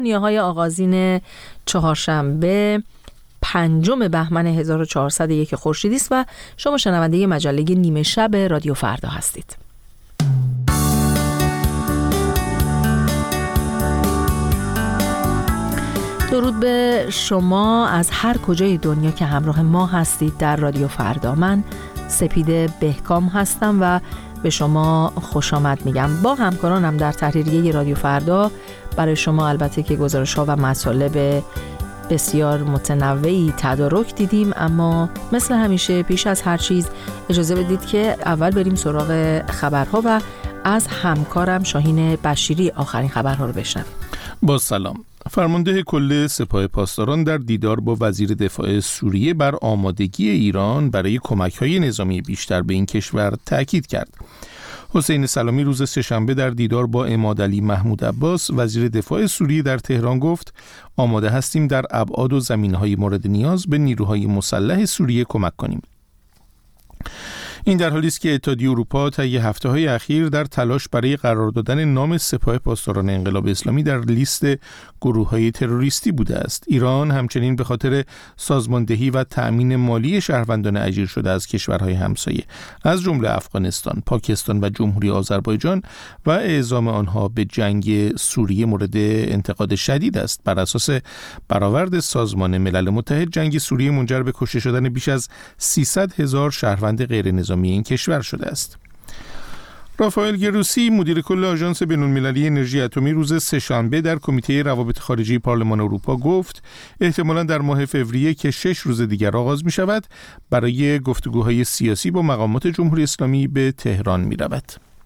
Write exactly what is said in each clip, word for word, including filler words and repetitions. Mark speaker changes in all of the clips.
Speaker 1: نیاهای آغازین چهارشنبه پنجم بهمن هزار و چهارصد و یک خورشیدی است و شما شنونده مجله نیمه شب رادیو فردا هستید. درود به شما از هر کجای دنیا که همراه ما هستید در رادیو فردا. من سپیده بهکام هستم و به شما خوش آمد میگم. با همکارانم در تحریریه رادیو فردا برای شما البته که گزارش‌ها و مطالب بسیار متنوعی تدارک دیدیم، اما مثل همیشه پیش از هر چیز اجازه بدید که اول بریم سراغ خبرها و از همکارم شاهین بشیری آخرین خبرها رو بشنویم.
Speaker 2: با سلام. فرمانده کل سپاه پاسداران در دیدار با وزیر دفاع سوریه بر آمادگی ایران برای کمک‌های نظامی بیشتر به این کشور تاکید کرد. حسین سلامی روز سه‌شنبه در دیدار با عمادعلی محمود عباس وزیر دفاع سوریه در تهران گفت آماده هستیم در ابعاد و زمینه‌های مورد نیاز به نیروهای مسلح سوریه کمک کنیم. این در حالی است که اتحادیه اروپا طی هفته‌های اخیر در تلاش برای قرار دادن نام سپاه پاسداران انقلاب اسلامی در لیست گروه‌های تروریستی بوده است. ایران همچنین به خاطر سازماندهی و تأمین مالی شهروندان اجیر شده از کشورهای همسایه از جمله افغانستان، پاکستان و جمهوری آذربایجان و اعزام آنها به جنگ سوریه مورد انتقاد شدید است. بر اساس برآورد سازمان ملل متحد جنگ سوریه منجر به کشته شدن بیش از سیصد هزار شهروند غیر نظامی این کشور شده است. رافائل گروسی مدیر کل آژانس بین‌المللی انرژی اتمی روز سه‌شنبه در کمیته روابط خارجی پارلمان اروپا گفت احتمالاً در ماه فوریه که شش روز دیگر آغاز می شود برای گفتگوهای سیاسی با مقامات جمهوری اسلامی به تهران می رود.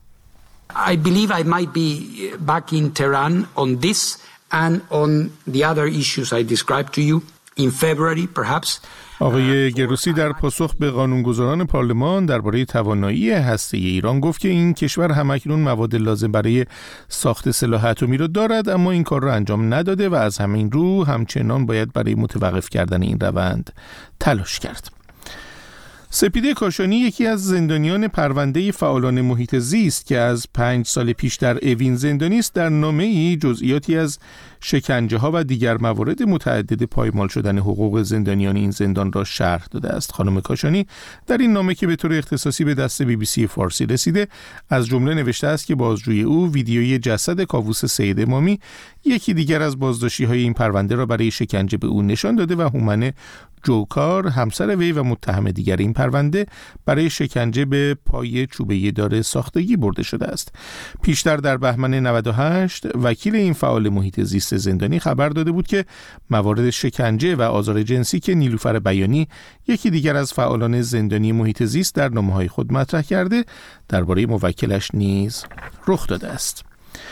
Speaker 3: I believe I might be back in Tehran on this and on the other issues I described to you in February perhaps.
Speaker 2: آقای گروسی در پاسخ به قانونگذاران پارلمان درباره توانایی هسته ایران گفت که این کشور همکنون مواد لازم برای ساخت سلاح اتمی را دارد، اما این کار را انجام نداده و از همین رو همچنان باید برای متوقف کردن این روند تلاش کرد. سپیده کاشانی یکی از زندانیان پرونده فعالان محیط زیست که از پنج سال پیش در اوین زندانی است در نامه‌ای جزئیاتی از شکنجه ها و دیگر موارد متعدد پایمال شدن حقوق زندانیان این زندان را شرح داده است. خانم کاشانی در این نامه که به طور اختصاصی به دست بی بی سی فارسی رسیده از جمله نوشته است که بازجوی او ویدیوی جسد کاووس سید امامی یکی دیگر از بازداشتی‌های این پرونده را برای شکنجه به او نشان داده و هومن جوکار همسر وی و متهم دیگر این پرونده برای شکنجه به پای چوبه دار ساختگی برده شده است. پیشتر در بهمن نود و هشت وکیل این فعال محیط زیست زندانی خبر داده بود که موارد شکنجه و آزار جنسی که نیلوفر بیانی یکی دیگر از فعالان زندانی محیط زیست در نامه‌های خود مطرح کرده درباره موکلش نیز رخ داده است.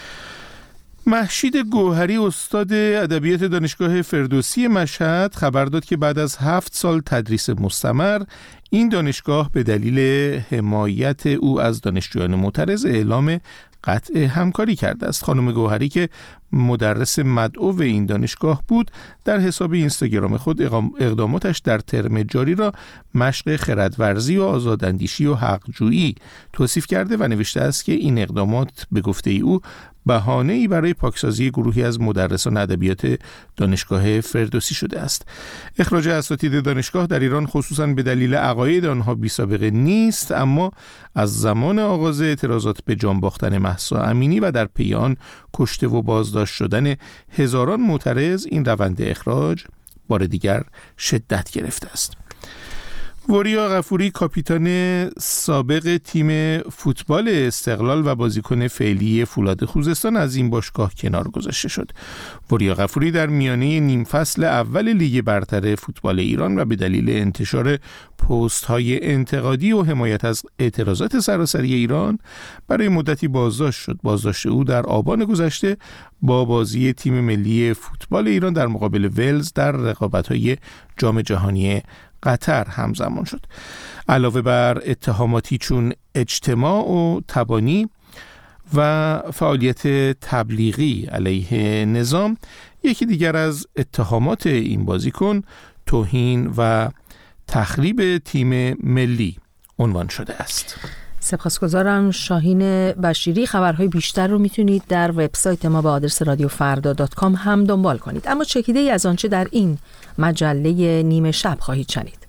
Speaker 2: مهشید گوهری استاد ادبیات دانشگاه فردوسی مشهد خبر داد که بعد از هفت سال تدریس مستمر این دانشگاه به دلیل حمایت او از دانشجویان معترض اعلام قطع همکاری کرده است. خانم گوهری که مدرس مدعو این دانشگاه بود در حساب اینستاگرام خود اقداماتش در ترم جاری را مشق خردورزی و آزاداندیشی و حقجویی توصیف کرده و نوشته است که این اقدامات به گفته ای او بهانه‌ای برای پاکسازی گروهی از مدرسان ادبیات دانشگاه فردوسی شده است. اخراج اساتید دانشگاه در ایران خصوصاً به دلیل عقاید آنها بی‌سابقه نیست، اما از زمان آغاز اعتراضات به جان باختن مهسا امینی و در پی آن کشته و بازداشت شدن هزاران معترض این روند اخراج بار دیگر شدت گرفته است. وریا غفوری کاپیتان سابق تیم فوتبال استقلال و بازیکن فعلی فولاد خوزستان از این باشگاه کنار گذاشته شد. وریا غفوری در میانه نیم فصل اول لیگ برتر فوتبال ایران و به دلیل انتشار پست‌های انتقادی و حمایت از اعتراضات سراسری ایران برای مدتی بازداشت شد. بازداشت او در آبان گذشته با بازی تیم ملی فوتبال ایران در مقابل ولز در رقابت‌های جام جهانی قطر همزمان شد. علاوه بر اتهاماتی چون اجتماع و تبانی و فعالیت تبلیغی علیه نظام، یکی دیگر از اتهامات این بازیکن توهین و تخریب تیم ملی عنوان شده است.
Speaker 1: سپاسگزارم شاهین بشیری. خبرهای بیشتر رو میتونید در وبسایت ما به آدرس رادیو فردا دات کام هم دنبال کنید. اما چکیده ای از آنچه در این مجله نیمه شب خواهید شنید.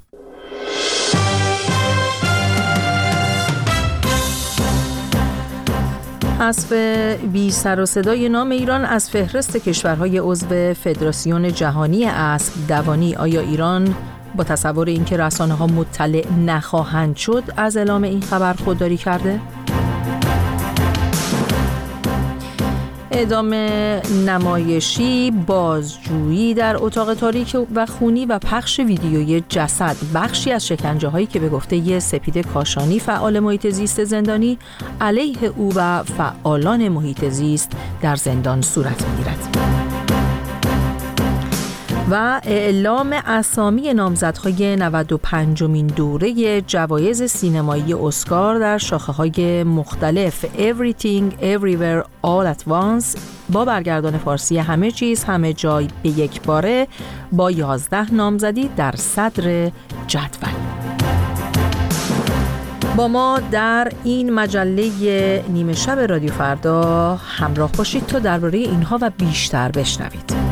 Speaker 1: حذف بی سر و صدای نام ایران از فهرست کشورهای عضو فدراسیون جهانی اسب دوانی. آیا ایران با تصور اینکه رسانه‌ها مطلع نخواهند شد از اعلام این خبر خودداری کرده؟ اعدام نمایشی، بازجویی در اتاق تاریک و خونی و پخش ویدیوی جسد، بخشی از شکنجه‌هایی که به گفته سپید کاشانی فعال محیط زیست زندانی علیه او و فعالان محیط زیست در زندان صورت می‌گیرد. و اعلام اسامی نامزدهای نود و پنجمین دوره جوایز سینمایی اسکار در شاخه‌های مختلف Everything Everywhere All at Once با برگردان فارسی همه چیز همه جای به یک باره با یازده نامزدی در صدر جدول. با ما در این مجله نیمه شب رادیو فردا همراه باشید تا درباره اینها و بیشتر بشنوید.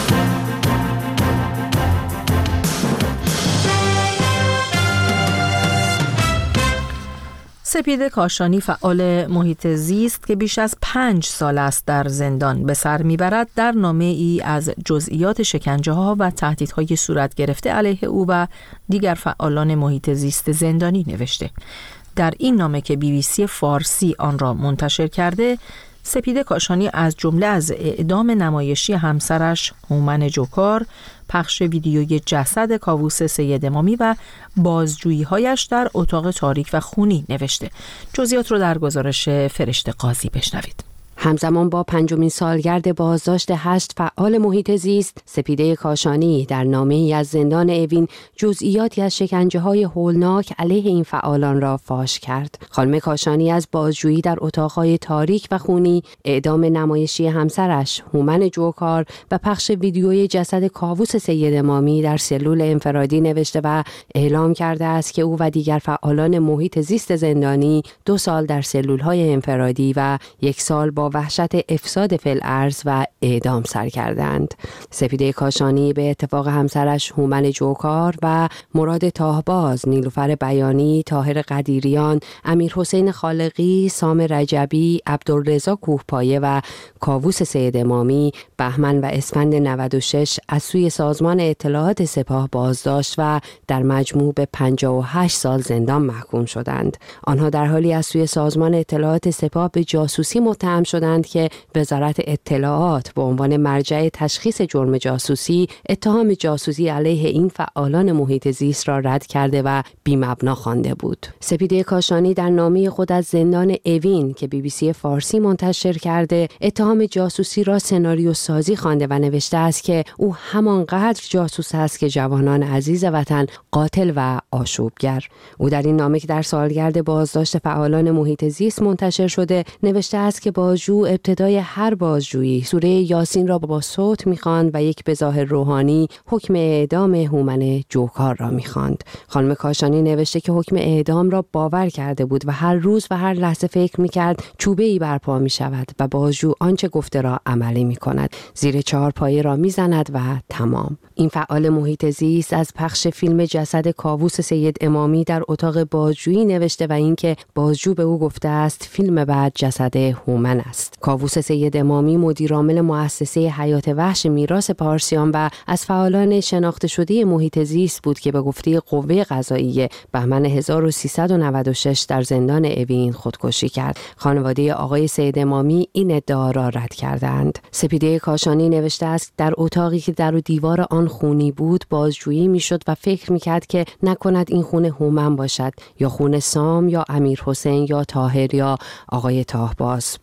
Speaker 1: سپید کاشانی فعال محیط زیست که بیش از پنج سال است در زندان به سر میبرد در نامه ای از جزئیات شکنجه ها و تهدیدهای صورت گرفته علیه او و دیگر فعالان محیط زیست زندانی نوشته. در این نامه که بی بی سی فارسی آن را منتشر کرده، سپید کاشانی از جمله از اعدام نمایشی همسرش هومن جوکار، پخش ویدیوی جسد کاووس سید امامی و بازجویی‌هایش در اتاق تاریک و خونی نوشته. جزئیات رو در گزارش فرشته قاضی بشنوید.
Speaker 4: همزمان با پنجمین سالگرد بازداشت هشت فعال محیط زیست، سپیده کاشانی در نامه‌ای از زندان اوین جزئیاتی از شکنجه‌های هولناک علیه این فعالان را فاش کرد. خانم کاشانی از بازجویی در اتاق‌های تاریک و خونی، اعدام نمایشی همسرش هومن جوکار و پخش ویدیوی جسد کاووس سید امامی در سلول انفرادی نوشته و اعلام کرده است که او و دیگر فعالان محیط زیست زندانی دو سال در سلول‌های انفرادی و یک سال با وحشت افساد فی الارض و اعدام سر کردند. سپیده کاشانی به اتفاق همسرش هومن جوکار و مراد تاهباز، نیلوفر بیانی، طاهر قدیریان، امیر حسین خالقی، سام رجبی، عبدالرضا کوهپایه و کاووس سید امامی بهمن و اسفند نود و شش از سوی سازمان اطلاعات سپاه بازداشت و در مجموع به پنجاه و هشت سال زندان محکوم شدند. آنها در حالی از سوی سازمان اطلاعات سپاه به جاسوسی متهم شدند که وزارت اطلاعات به عنوان مرجع تشخیص جرم جاسوسی اتهام جاسوسی علیه این فعالان محیط زیست را رد کرده و بی‌مبنا خوانده بود. سپیده کاشانی در نامه خود از زندان اوین که بی بی سی فارسی منتشر کرده، اتهام جاسوسی را سناریو سازی خوانده و نوشته است که او همانقدر جاسوس است که جوانان عزیز وطن قاتل و آشوبگر. او در این نامه که در سالگرد بازداشت فعالان محیط زیست منتشر شده نوشته است که بازجو ابتدای هر بازجویی سوره یاسین را با صوت می‌خواند و یک به ظاهر روحانی حکم اعدام هومن جوکار را می‌خواند. خانم کاشانی نوشته که حکم اعدام را باور کرده بود و هر روز و هر لحظه فکر می‌کرد چوبه‌ای برپا می‌شود و بازجو آنچه گفته را عملی می‌کند، زیر چهار پایه را می‌زند و تمام. این فعال محیط زیست از پخش فیلم جسد کاووس سید امامی در اتاق بازجویی نوشته و اینکه بازجو به او گفته است فیلم بعد جسد هومن است. کاووس سید امامی مدیرعامل مؤسسه حیات وحش میراث پارسیان و از فعالان شناخته شده محیط زیست بود که به گفته قوه قضاییه بهمن هزار و سیصد و نود و شش در زندان اوین خودکشی کرد. خانواده آقای سید امامی این ادعا را رد کردند. سپیده کاشانی نوشته است در اتاقی که در و دیوار آن خونی بود بازجویی میشد و فکر میکرد که نکند این خون هومن باشد یا خون سام یا امیر حسین یا طاهر یا آقای تاهباز. بازجو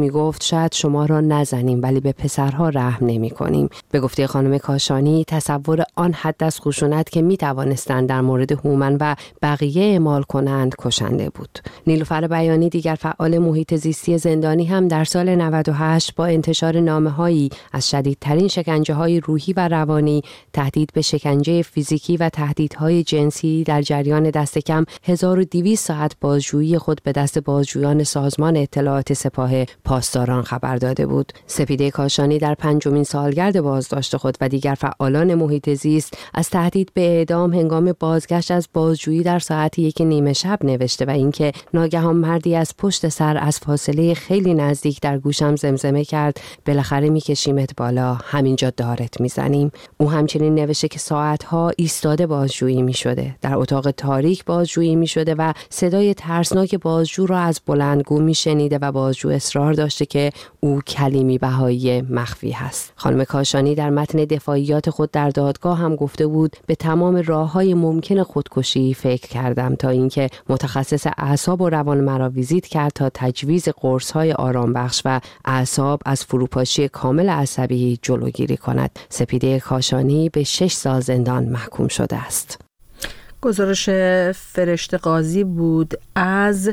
Speaker 4: میگفت شاید شما را نزنیم ولی به پسرها رحم نمی کنیم. به گفته خانم کاشانی تصور آن حد از خشونت که می توانستند در مورد هومن و بقیه اعمال کنند کشنده بود. نیلوفر بیانی دیگر فعال محیط زیستی زندانی هم در سال نود و هشت با انتشار نامه‌هایی از شدیدترین شکنجه‌های روحی و روانی، تهدید به شکنجه فیزیکی و تهدیدهای جنسی در جریان دست کم هزار و دویست ساعت بازجویی خود به دست بازجویان سازمان اطلاعات سپاه پاسداران خبر داده بود. سپیده کاشانی در پنجمین سالگرد بازداشت خود و دیگر فعالان محیط زیست از تهدید به اعدام هنگام بازگشت از بازجویی در ساعت یک نیمه شب نوشته و اینکه ناگهان مردی از پشت سر از فاصله خیلی نزدیک در گوشم زمزمه کرد بالاخره میکشیمت بالا، همینجا دارت میزنیم. او همچنین نوشته که ساعتها ایستاده بازجویی میشده، در اتاق تاریک بازجویی میشده و صدای ترسناک بازجو را از بلندگو میشنیده و بازجو اصرار داشته که او کلیمی بهایی مخفی هست. خانم کاشانی در متن دفاعیات خود در دادگاه هم گفته بود به تمام راههای ممکن خودکشی فکر کردم تا اینکه متخصص اعصاب و روان مرا ویزیت کرد تا تجویز قرص‌های آرامبخش و اعصاب از فروپاشی کامل عصبی جلوگیری کند. سپیده کاشانی به شش سال زندان محکوم شده است.
Speaker 1: گزارش فرشته قاضی بود از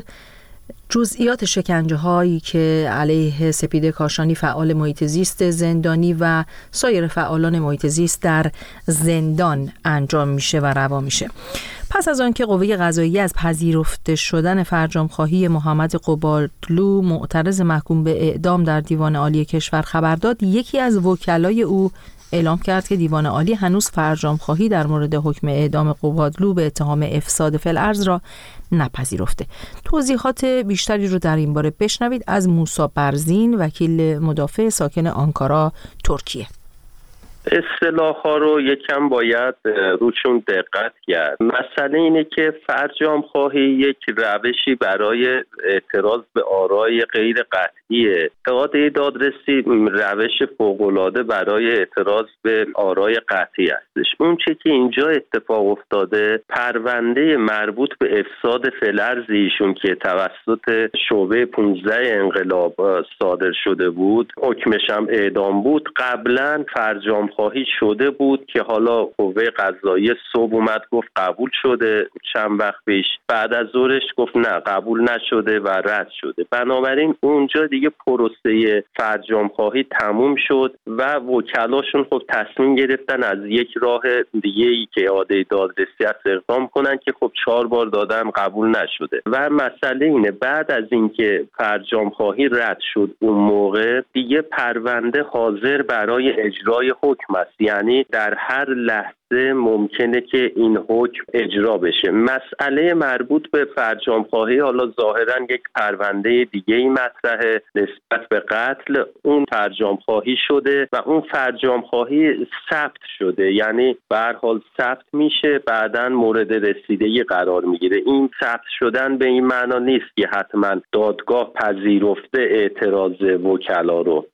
Speaker 1: جزئیات شکنجه هایی که علیه سپیده کاشانی فعال محیط زیست زندانی و سایر فعالان محیط زیست در زندان انجام میشه و روا میشه. پس از آنکه قوه قضاییه از پذیرفته شدن فرجام‌خواهی محمد قبادلو معترض محکوم به اعدام در دیوان عالی کشور خبر داد، یکی از وکلای او اعلام کرد که دیوان عالی هنوز فرجام‌خواهی در مورد حکم اعدام قبادلو به اتهام افساد فی‌الارض را نپذیرفته. توضیحات بیشتری رو در این باره بشنوید از موسی برزین، وکیل مدافع ساکن آنکارا، ترکیه.
Speaker 5: اصطلاح‌ها رو یکم باید روشون دقت کرد. مسئله اینه که فرجام‌خواهی یک روشی برای اعتراض به آرای غیر قطعیه. اعاده دادرسی روش فوق‌العاده برای اعتراض به آرای قطعی هستش. اون چه که اینجا اتفاق افتاده، پرونده مربوط به افساد فی‌الارض ایشون که توسط شعبه پانزده انقلاب صادر شده بود، حکمش هم اعدام بود، قبلا فرجام خواهی شده بود که حالا قوه قضاییه صبح اومد گفت قبول شده، چند وقت پیش بعد از ظهرش گفت نه قبول نشده و رد شده. بنابراین اونجا دیگه پروسه فرجام خواهی تموم شد و وکلاشون خب تصمیم گرفتن از یک راه دیگه ای که اعاده دادرسی است اقدام کنن که خب چهار بار دادن قبول نشده. و مسئله اینه بعد از اینکه فرجام خواهی رد شد اون موقع دیگه پرونده حاضر برای اجرای حکم است، یعنی در هر لحظه ممکنه که این حکم اجرا بشه. مسئله مربوط به فرجام‌خواهی حالا ظاهراً یک پرونده دیگه ای مطرحه نسبت به قتل، اون فرجام‌خواهی شده و اون فرجام‌خواهی ثبت شده، یعنی به هر حال ثبت میشه بعداً مورد رسیدگی قرار میگیره. این ثبت شدن به این معنا نیست که حتما دادگاه پذیرفته اعتراض وکلا رو.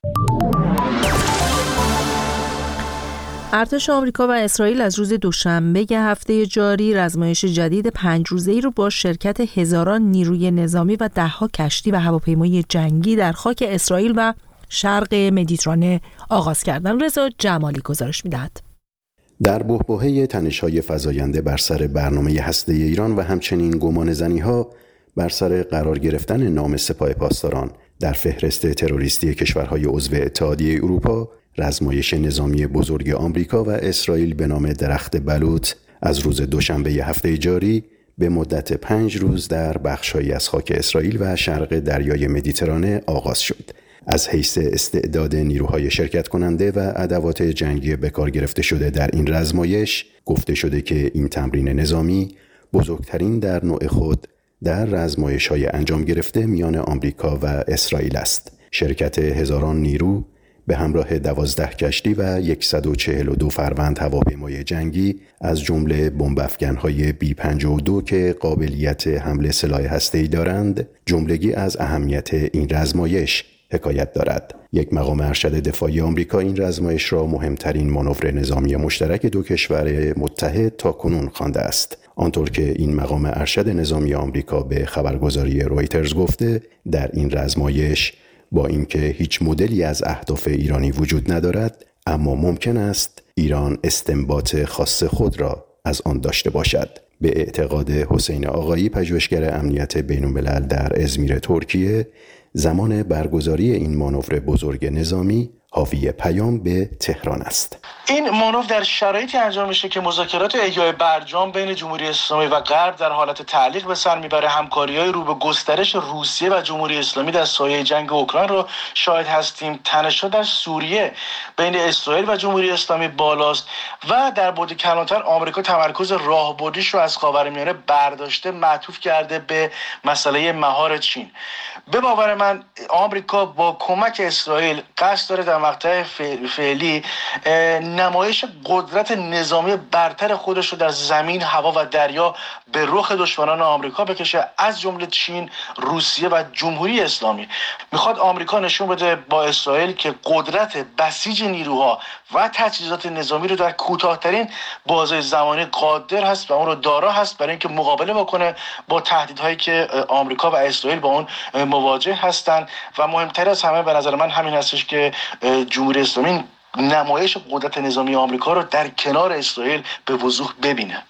Speaker 1: ارتش آمریکا و اسرائیل از روز دوشنبه هفته جاری رزمایش جدید پنج روزه‌ای رو با شرکت هزاران نیروی نظامی و ده‌ها کشتی و هواپیمای جنگی در خاک اسرائیل و شرق مدیترانه آغاز کردن. رضا جمالی گزارش می‌دهد.
Speaker 6: در بحبوحه تنش‌های فزاینده بر سر برنامه هسته ایران و همچنین گمانه‌زنی‌ها بر سر قرار گرفتن نام سپاه پاسداران در فهرست تروریستی کشورهای عضو اتحادیه اروپا، رزمایش نظامی بزرگ آمریکا و اسرائیل به نام درخت بلوط از روز دوشنبه هفته جاری به مدت پنج روز در بخش‌هایی از خاک اسرائیل و شرق دریای مدیترانه آغاز شد. از حیث استعداد نیروهای شرکت کننده و ادوات جنگی به کار گرفته شده در این رزمایش گفته شده که این تمرین نظامی بزرگترین در نوع خود در رزمایش‌های انجام گرفته میان آمریکا و اسرائیل است. شرکت هزاران نیرو به همراه دوازده کشتی و صد و چهل و دو فروند هواپیمای جنگی از جمله بمب‌افکن‌های بی پنجاه و دو که قابلیت حمل سلاح هسته‌ای دارند، جملگی از اهمیت این رزمایش حکایت دارد. یک مقام ارشد دفاعی آمریکا این رزمایش را مهمترین مانور نظامی مشترک دو کشور متحد تاکنون خوانده است. آنطور که این مقام ارشد نظامی آمریکا به خبرگزاری رویترز گفته، در این رزمایش با اینکه هیچ مدلی از اهداف ایرانی وجود ندارد، اما ممکن است ایران استنباط خاص خود را از آن داشته باشد. به اعتقاد حسین آقایی، پژوهشگر امنیت بین‌الملل در ازمیر ترکیه، زمان برگزاری این مانور بزرگ نظامی حاوی پیام به تهران است.
Speaker 7: این مانور در شرایطی انجام میشه که مذاکرات احیای برجام بین جمهوری اسلامی و غرب در حالت تعلیق به سر میبره. همکاری‌های رو به گسترش روسیه و جمهوری اسلامی در سایه جنگ اوکراین رو شاهد هستیم. تنش‌ها در سوریه بین اسرائیل و جمهوری اسلامی بالاست و در بعد کلانتر آمریکا تمرکز راهبردیش رو از خاورمیانه برداشته، معطوف کرده به مسئله مهار چین. به باور من آمریکا با کمک اسرائیل قصد داره در مقطع فعلی نمایش قدرت نظامی برتر خودش رو در زمین، هوا و دریا به رخ دشمنان آمریکا بکشه، از جمله چین، روسیه و جمهوری اسلامی. میخواد آمریکا نشون بده با اسرائیل که قدرت بسیج نیروها و تجهیزات نظامی رو در کوتاه‌ترین بازه زمانی قادر هست و اون رو دارا هست برای اینکه مقابله بکنه با تهدیدهایی که آمریکا و اسرائیل با اون مواجه هستند. و مهمتر از همه به نظر من همین هستش که جمهوری اسلامی نمایش قدرت نظامی آمریکا رو در کنار اسرائیل به وضوح ببینه.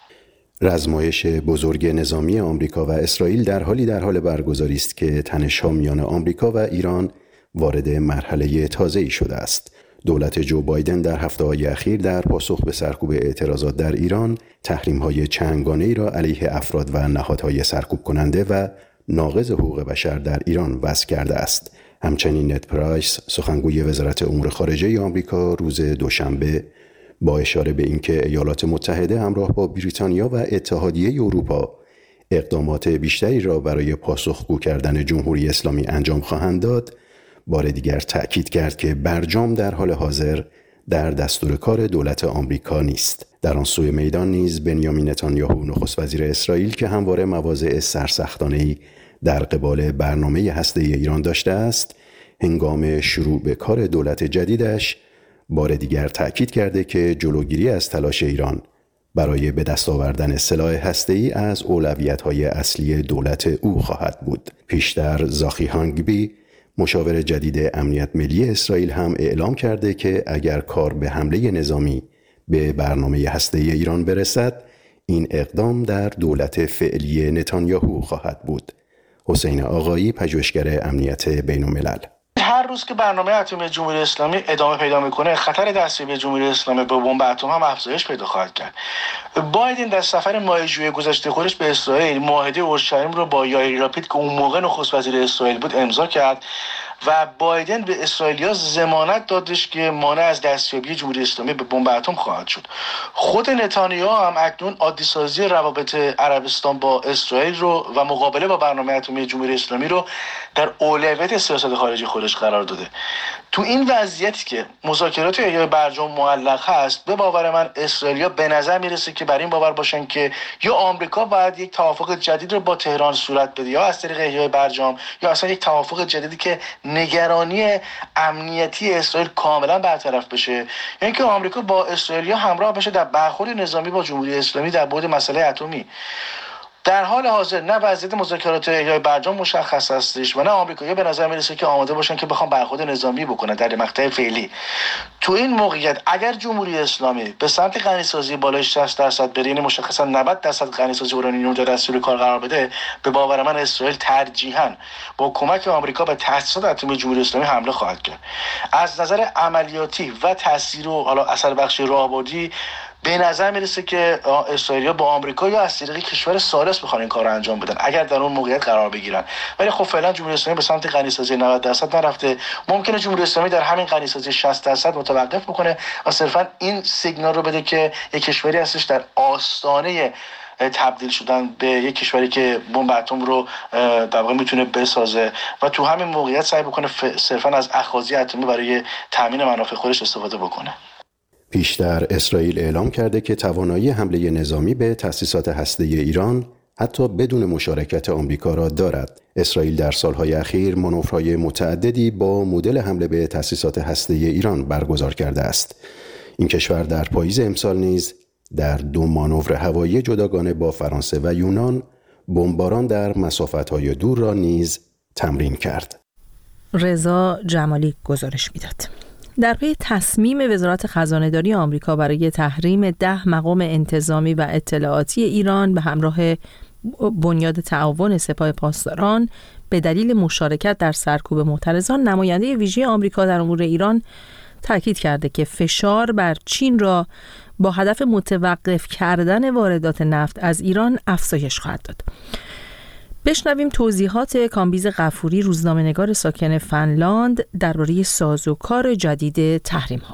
Speaker 6: رزمایش بزرگ نظامی آمریکا و اسرائیل در حالی در حال برگزاری است که تنش‌ها میان آمریکا و ایران وارد مرحله تازه‌ای شده است. دولت جو بایدن در هفته‌های اخیر در پاسخ به سرکوب اعتراضات در ایران، تحریم‌های چندگانه‌ای را علیه افراد و نهادهای سرکوب کننده و ناقض حقوق بشر در ایران وضع کرده است. همچنین نت پرایس، سخنگوی وزارت امور خارجه آمریکا، روز دوشنبه با اشاره به اینکه ایالات متحده همراه با بریتانیا و اتحادیه اروپا اقدامات بیشتری را برای پاسخگو کردن جمهوری اسلامی انجام خواهند داد، بار دیگر تأکید کرد که برجام در حال حاضر در دستور کار دولت آمریکا نیست. در آن سوی میدان نیز بنیامین نتانیاهو، نخست وزیر اسرائیل که همواره مواضع سرسختانه‌ای در قبال برنامه هسته‌ای ایران داشته است، هنگام شروع به کار دولت جدیدش بار دیگر تأکید کرده که جلوگیری از تلاش ایران برای به دست آوردن سلاح هسته‌ای از اولویت‌های اصلی دولت او خواهد بود. پیشتر زاخی هانگبی، مشاور جدید امنیت ملی اسرائیل، هم اعلام کرده که اگر کار به حمله نظامی به برنامه هسته‌ای ایران برسد، این اقدام در دولت فعلی نتانیاهو خواهد بود. حسین آقایی، پژوهشگر امنیت بین‌الملل:
Speaker 7: هر روز که برنامه اتمی جمهوری اسلامی ادامه پیدا میکنه، خطر دستیابی جمهوری اسلامی به بمب اتم هم افزایش پیدا خواهد کرد. بایدن در سفر ماه ژوئیه گذشته خودش به اسرائیل معاهده اورشلیم رو با یائیر لاپید که اون موقع نخست وزیر اسرائیل بود امضا کرد و بایدن به اسرائیلیا ضمانت دادش که مانع از دستیابی جمهوری اسلامی به بمب اتم خواهد شد. خود نتانیاهو هم اکنون عادی‌سازی روابط عربستان با اسرائیل رو و مقابله با برنامه اتمی جمهوری اسلامی رو در اولویت سیاست خارجی خودش قرار داده. تو این وضعیتی که مذاکرات احیای برجام معلق هست، به باور من اسرائیلیا به نظر میرسه که بر این باور باشن که یا آمریکا باید یک توافق جدید رو با تهران صورت بده، یا از طریق احیای برجام، یا اصلا یک توافق جدیدی که نگرانی امنیتی اسرائیل کاملا برطرف بشه، یعنی اینکه آمریکا با اسرائیلیا همراه بشه در برخورد نظامی با جمهوری اسلامی در بعد مسئله اتمی. در حال حاضر نه وضعیت مذاکرات احیای برجام مشخص هستش و نه آمریکایی‌ها به نظر میرسه که آماده باشن که بخوام برخورد نظامی بکنن در مقطع فعلی. تو این موقعیت اگر جمهوری اسلامی به سمت غنیسازی بالای شصت درصد بره، یعنی مشخصا نود درصد غنیسازی اورانیوم در دستور کار قرار بده، به باور من اسرائیل ترجیحاً با کمک آمریکا به تأسیسات اتمی جمهوری اسلامی حمله خواهد کرد. از نظر عملیاتی و تاثیر و حالا اثر بخشی راهبردی به نظر میرسه که اسرائیلیا با آمریکا یا از طریق کشور ثالث بخوان این کارو انجام بدن اگر در اون موقعیت قرار بگیرن. ولی خب فعلا جمهوری اسلامی به سمت غنیسازی نود درصد نرفته. ممکنه جمهوری اسلامی در همین غنیسازی شصت درصد متوقف بکنه و صرفا این سیگنال رو بده که یک کشوری هستش در آستانه تبدیل شدن به یک کشوری که بمب اتم رو در واقع میتونه بسازه و تو همین موقعیت سعی بکنه صرفا از اخاذی اتمی برای تامین منافع خودش استفاده بکنه.
Speaker 6: پیشتر اسرائیل اعلام کرده که توانایی حمله نظامی به تأسیسات هسته‌ای ایران حتی بدون مشارکت آمریکا را دارد. اسرائیل در سالهای اخیر مانورهای متعددی با مدل حمله به تأسیسات هسته‌ای ایران برگزار کرده است. این کشور در پاییز امسال نیز در دو مانور هوایی جداگانه با فرانسه و یونان بمباران در مسافت‌های دور را نیز تمرین کرد.
Speaker 1: رضا جمالی گزارش میداد. در پی تصمیم وزارت خزانه‌داری آمریکا برای تحریم ده مقام انتظامی و اطلاعاتی ایران به همراه بنیاد تعاون سپاه پاسداران به دلیل مشارکت در سرکوب معترضان، نماینده ویژه آمریکا در امور ایران تاکید کرده که فشار بر چین را با هدف متوقف کردن واردات نفت از ایران افزایش خواهد داد. بشنویم توضیحات کامبیز غفوری، روزنامه‌نگار ساکن فنلاند، درباره سازوکار جدید تحریم‌ها.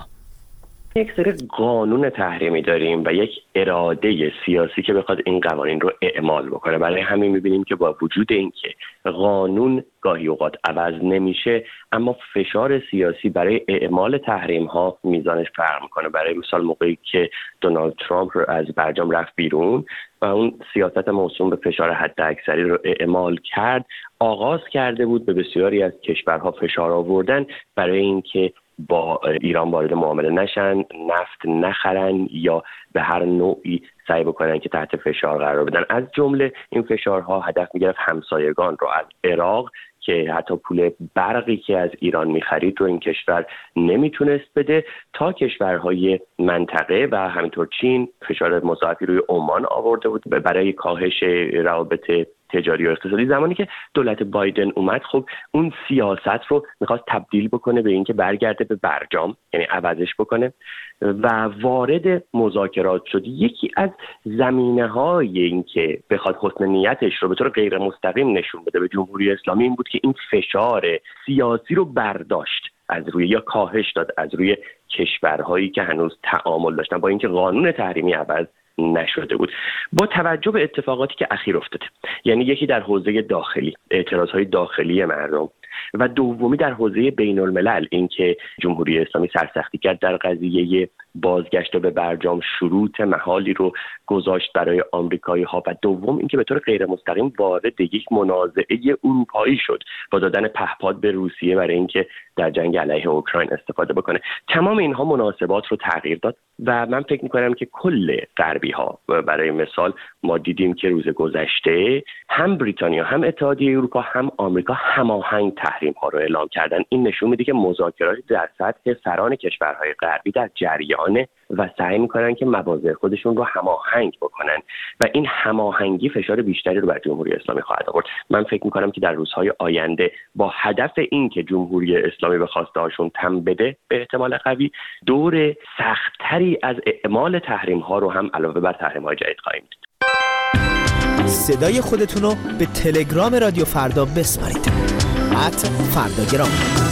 Speaker 5: یک سری قانون تحریمی داریم و یک اراده سیاسی که بخواد این قوانین رو اعمال بکنه. برای همین می‌بینیم که با وجود اینکه قانون گاهی اوقات عوض نمیشه، اما فشار سیاسی برای اعمال تحریم‌ها میزانش فرق میکنه. برای مثال موقعی که دونالد ترامپ رو از برجام رفت بیرون و اون سیاست موسوم به فشار حداکثری رو اعمال کرد، آغاز کرده بود به بسیاری از کشورها فشار آوردن برای اینکه با ایران وارد معامله نشن، نفت نخرن یا به هر نوعی سعی بکنن که تحت فشار قرار بدن. از جمله این فشارها هدف میگرفت همسایگان رو، از عراق که حتی پول برقی که از ایران میخرید رو این کشور نمیتونست بده، تا کشورهای منطقه و همینطور چین فشار مضاعفی روی عمان آورده بود برای کاهش روابط تجاری و اقتصادی. زمانی که دولت بایدن اومد، خب اون سیاست رو میخواست تبدیل بکنه به اینکه برگرده به برجام، یعنی عوضش بکنه و وارد مذاکرات شد. یکی از زمینه‌های این که بخواد حسن نیتش رو به طور غیر مستقیم نشون بده به جمهوری اسلامی این بود که این فشار سیاسی رو برداشت از روی یا کاهش داد از روی کشورهایی که هنوز تعامل داشتن با اینکه قانون تحریمی عوض نشده بود. با توجه به اتفاقاتی که اخیر افتاده، یعنی یکی در حوزه داخلی، اعتراضهای داخلی مردم، و دومی در حوزه بین الملل، اینکه جمهوری اسلامی سرسختی کرد در قضیه بازگشت به برجام، شروط محالی رو گذاشت برای آمریکایی ها، و دوم اینکه به طور غیر مستقیم وارد یک منازعه اروپایی شد با دادن پهپاد به روسیه برای اینکه در جنگ علیه اوکراین استفاده بکنه. تمام اینها مناسبات رو تغییر داد و من فکر می‌کنم که کل غربی ها، برای مثال ما دیدیم که روز گذشته هم بریتانیا، هم اتحادیه اروپا، هم آمریکا هماهنگ تحریم ها رو اعلام کردن. این نشون میده که مذاکرات در سطح سران کشورهای غربی در جریانه و سعی میکنن که مواضع خودشون رو هماهنگ بکنن و این هماهنگی فشار بیشتری رو بر جمهوری اسلامی خواهد آورد. من فکر میکنم که در روزهای آینده با هدف این که جمهوری اسلامی به خواسته هاشون تن بده، به احتمال قوی دور سخت‌تری از اعمال تحریم ها رو هم علاوه بر تحریم های جدید خواهیم دید.
Speaker 8: صدای خودتون رو به تلگرام رادیو فردا بسپارید. ات فرداگرام.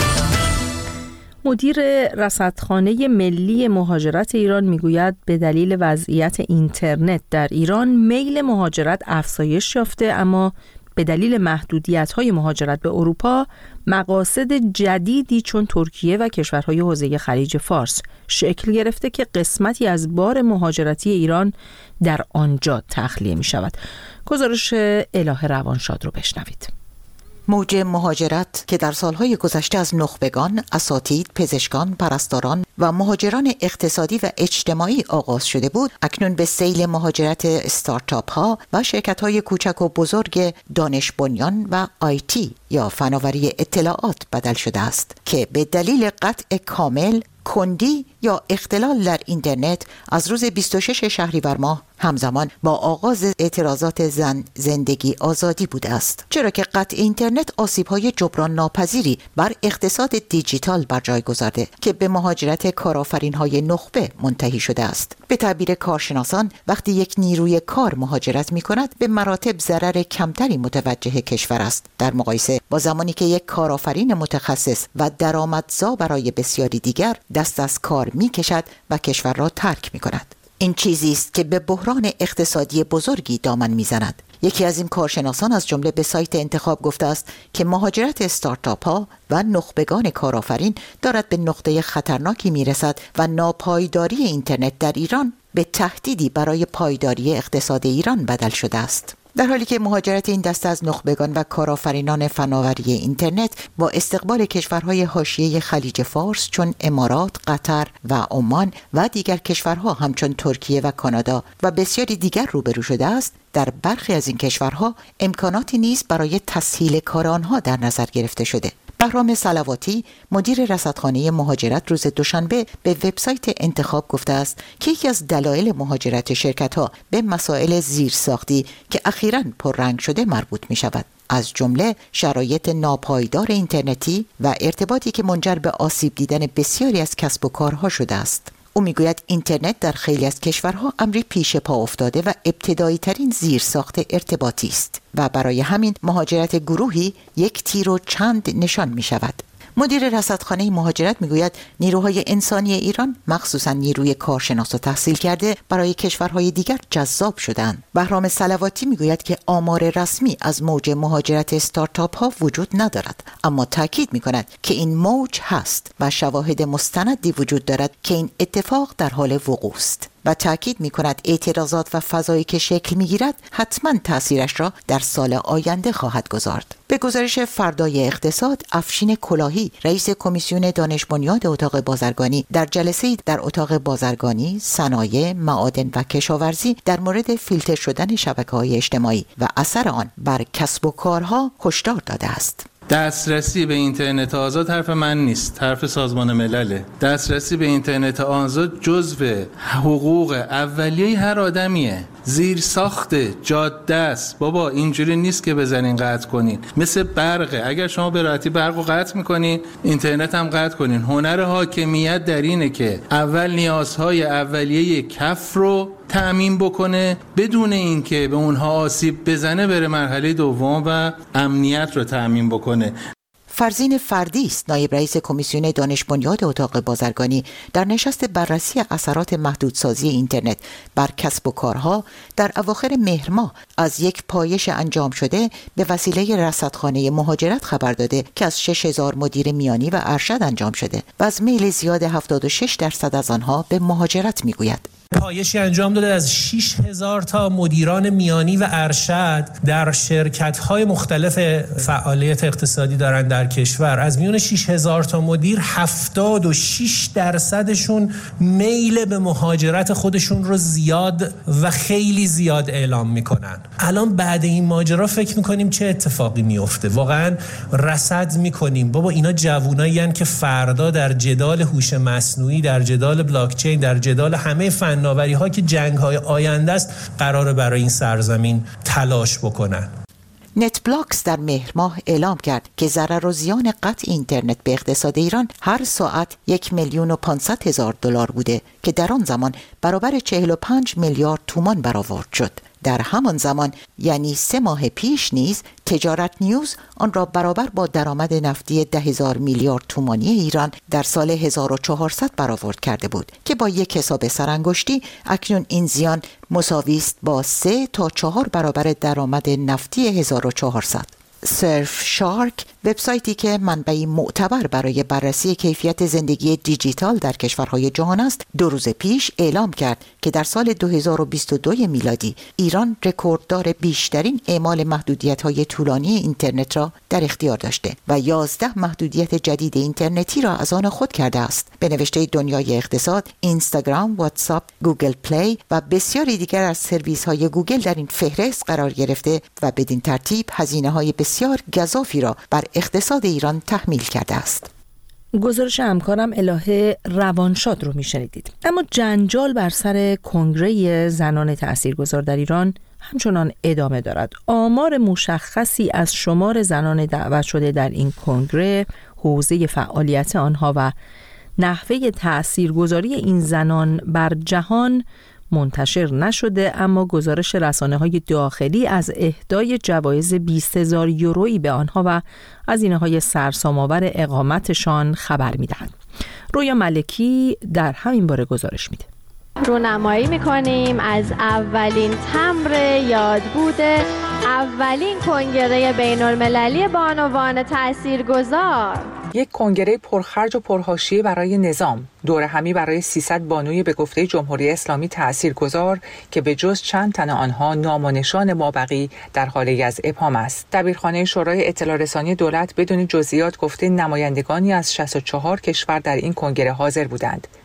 Speaker 1: مدیر رصدخانه ملی مهاجرت ایران میگوید به دلیل وضعیت اینترنت در ایران میل مهاجرت افزایش یافته، اما به دلیل محدودیت‌های مهاجرت به اروپا مقاصد جدیدی چون ترکیه و کشورهای حوزه خلیج فارس شکل گرفته که قسمتی از بار مهاجرتی ایران در آنجا تخلیه می‌شود. گزارش الهه روانشاد رو بشنوید.
Speaker 9: موج مهاجرت که در سالهای گذشته از نخبگان، اساتید، پزشکان، پرستاران و مهاجران اقتصادی و اجتماعی آغاز شده بود، اکنون به سیل مهاجرت استارتاپ ها و شرکت های کوچک و بزرگ دانش بنیان و آیتی یا فناوری اطلاعات بدل شده است که به دلیل قطع کامل، کندی یا اختلال در اینترنت از روز بیست و شش شهریور ماه همزمان با آغاز اعتراضات زن زندگی آزادی بوده است، چرا که قطع اینترنت آسیب‌های جبران ناپذیری بر اقتصاد دیجیتال بر جای گذارده که به مهاجرت کارآفرین‌های نخبه منتهی شده است. به تعبیر کارشناسان، وقتی یک نیروی کار مهاجرت می‌کند به مراتب ضرر کمتری متوجه کشور است در مقایسه با زمانی که یک کارآفرین متخصص و درآمدزا برای بسیاری دیگر دست از کار می‌کشد و کشور را ترک می‌کند. این چیزی است که به بحران اقتصادی بزرگی دامن میزند. یکی از این کارشناسان از جمله به سایت انتخاب گفته است که مهاجرت استارتاپ ها و نخبگان کارآفرین دارد به نقطه خطرناکی میرسد و ناپایداری اینترنت در ایران به تهدیدی برای پایداری اقتصاد ایران بدل شده است. در حالی که مهاجرت این دسته از نخبگان و کارآفرینان فناوری اینترنت با استقبال کشورهای حاشیه خلیج فارس چون امارات، قطر و عمان و دیگر کشورها همچون ترکیه و کانادا و بسیاری دیگر روبرو شده است، در برخی از این کشورها امکاناتی نیز برای تسهیل کار آنها در نظر گرفته شده. بهرام صلواتی مدیر رصدخانه مهاجرت روز دوشنبه به وبسایت انتخاب گفته است که یکی از دلایل مهاجرت شرکت‌ها به مسائل زیرساختی که اخیراً پررنگ شده مربوط می‌شود. از جمله شرایط ناپایدار اینترنتی و ارتباطی که منجر به آسیب دیدن بسیاری از کسب و کارها شده است. او میگوید اینترنت در خیلی از کشورها امری پیش پا افتاده و ابتدایی ترین زیرساخت ارتباطی است و برای همین مهاجرت گروهی یک تیر و چند نشان می شود. مدیر رصدخانه مهاجرت میگوید نیروهای انسانی ایران مخصوصا نیروی کارشناس و تحصیل کرده برای کشورهای دیگر جذاب شدند. بهرام صلواتی میگوید که آمار رسمی از موج مهاجرت استارتاپ ها وجود ندارد، اما تاکید میکند که این موج هست و شواهد مستندی وجود دارد که این اتفاق در حال وقوع است. و تاکید می کند اعتراضات و فضایی که شکل می گیرد حتما تأثیرش را در سال آینده خواهد گذارد. به گزارش فردای اقتصاد، افشین کلاهی رئیس کمیسیون دانش بنیاد اتاق بازرگانی در جلسه‌ای در اتاق بازرگانی، صنایع، معادن و کشاورزی در مورد فیلتر شدن شبکه‌های اجتماعی و اثر آن بر کسب و کارها هشدار داده است.
Speaker 10: دسترسی به اینترنت آزاد حرف من نیست، حرف سازمان ملله. دسترسی به اینترنت آزاد جزو حقوق اولیه هر آدمیه. زیر ساخت جاده است. بابا اینجوری نیست که بزنین قطع کنین. مثل برقه، اگر شما به راحتی برق رو قطع میکنین اینترنت هم قطع کنین. هنر حاکمیت در اینه که اول نیازهای اولیه کف رو تأمین بکنه بدون اینکه به اونها آسیب بزنه، بره مرحله دوم و امنیت رو تأمین بکنه.
Speaker 9: فرزین فردی است نایب رئیس کمیسیون دانش بنیاد اتاق بازرگانی در نشست بررسی اثرات محدودسازی اینترنت بر کسب و کارها در اواخر مهر ماه از یک پایش انجام شده به وسیله رصدخانه مهاجرت خبر داده که از شش هزار مدیر میانی و ارشد انجام شده و از میل زیاد هفتاد و شش درصد از آنها به مهاجرت میگوید.
Speaker 11: پایشی انجام داده از شش هزار تا مدیران میانی و ارشد در شرکت‌های مختلف فعالیت اقتصادی دارند در کشور. از میون شش هزار تا مدیر هفتاد و شش درصدشون میل به مهاجرت خودشون رو زیاد و خیلی زیاد اعلام میکنن. الان بعد این ماجرا فکر میکنیم چه اتفاقی میفته. واقعا رصد میکنیم بابا اینا جوونایی هستند که فردا در جدال هوش مصنوعی، در جدال بلاکچین، در جدال همه فن فناوری ها که جنگ های آینده است قراره برای این سرزمین تلاش بکنن.
Speaker 9: نت بلاکس در مهر ماه اعلام کرد که ضرر و زیان قطع اینترنت به اقتصاد ایران هر ساعت یک میلیون و پانصد هزار دلار بوده که در آن زمان برابر چهل و پنج میلیارد تومان برآورد شد. در همان زمان یعنی سه ماه پیش نیز تجارت نیوز آن را برابر با درآمد نفتی ده هزار میلیارد تومانی ایران در سال هزار و چهارصد برآورد کرده بود که با یک حساب سرانگشتی اکنون این زیان مساوی است با سه تا چهار برابر درآمد نفتی هزار و چهارصد. سرف شارک، وبسایتی که منبعی معتبر برای بررسی کیفیت زندگی دیجیتال در کشورهای جهان است، دو روز پیش اعلام کرد که در سال دو هزار و بیست و دو میلادی ایران رکورددار بیشترین اعمال محدودیت‌های طولانی اینترنت را در اختیار داشته و یازده محدودیت جدید اینترنتی را از آن خود کرده است. به نوشته دنیای اقتصاد، اینستاگرام، واتساپ، گوگل پلی و بسیاری دیگر از سرویس‌های گوگل در این فهرست قرار گرفته و بدین ترتیب هزینه‌های بسیار گزافی را بر اقتصاد ایران تحمیل کرده است.
Speaker 1: گزارش همکارم الهه روانشاد رو میشنیدید. اما جنجال بر سر کنگره زنان تاثیرگذار در ایران همچنان ادامه دارد. آمار مشخصی از شمار زنان دعوت شده در این کنگره، حوزه فعالیت آنها و نحوه تاثیرگذاری این زنان بر جهان منتشر نشده، اما گزارش رسانه‌های داخلی از اهدای جوایز بیست هزار یورویی به آنها و هزینه‌های سرسام‌آور اقامتشان خبر می‌دهد. رویا ملکی در همین باره گزارش میده.
Speaker 12: رونمایی می‌کنیم از اولین تمبر یادبود اولین کنگره بین‌المللی بانوان تاثیرگذار.
Speaker 13: یک کنگره پرخرج و پرحاشیه برای نظام، دوره همی برای سیصد بانوی به گفته جمهوری اسلامی تاثیرگذار که به جز چند تن آنها نام و نشان مابقی در حالی از ابهام است. دبیرخانه شورای اطلاع رسانی دولت بدون جزئیات گفته نمایندگانی از شصت و چهار کشور در این کنگره حاضر بودند.